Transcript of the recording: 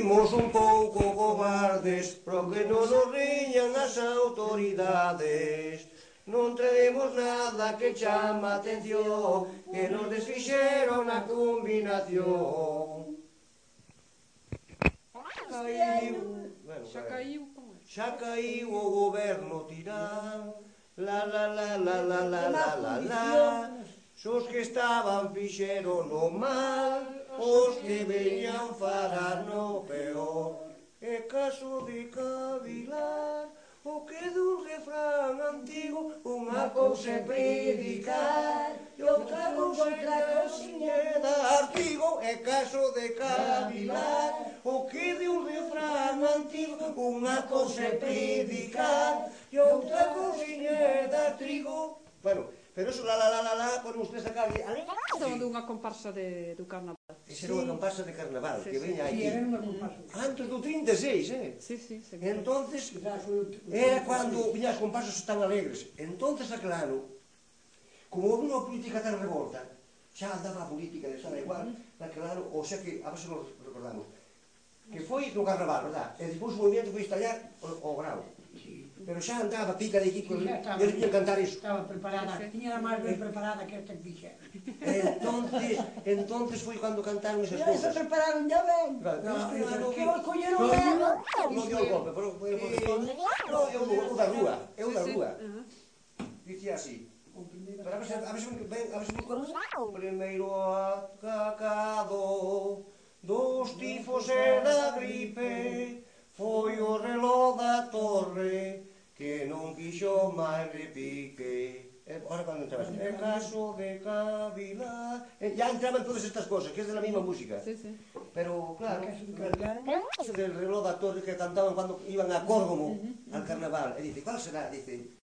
Imos un pouco cobardes, pro que non nos riñan as autoridades. Non traemos nada que chama atención, que nos desfixeron a combinación. Xa caiu o goberno tirán, la la la la la la la la la. Os que estaban fixeron o mal, os que veñan falar no peor. É caso de cavilar, o que dun refrán antigo, unha cousa é predicar e outra cousa é cociñer de artigo. É caso de cavilar, o que de un refrán antigo, unha cousa é predicar e outra cousiña de trigo. Bueno, pero eso, la, ponen ustedes a calle. Estamos dunha comparsa do carnaval. Esa era unha comparsa de carnaval, que veña aquí. Era unha comparsa. Antes do 36, Sí, sí. Entonces, era cando viñas as comparsas tan alegres. Entonces, aclaro, como houve unha política tan revolta, xa andaba a política de xa da igual, aclaro, o sea que, a ver se nos recordamos, que foi no carnaval, verdad? E despois o movimento foi estallar o grau. Pero xa andaba pica de aquí, eles viñan cantar iso. Estaba preparada, tiña máis ben preparada que esta que fixera. Entonces foi cando cantaron esas Esa cousas. prepararon ya ben. Que os colleron ben. Non dio o golpe, pero eu da rúa, dicía así. Pero a ver se me conozco. Primeiro atacado dos tifos e da gripe foi o reloj da torre que non quixo máis repique. Ahora cando entrabas, é caso de cavilar. Ya entraban todas estas cosas, que es de la misma música. Sí, sí. Pero, claro, el reloj da torre que cantaban cando iban a Córgomo al carnaval. E dice, ¿cuál será? Dice,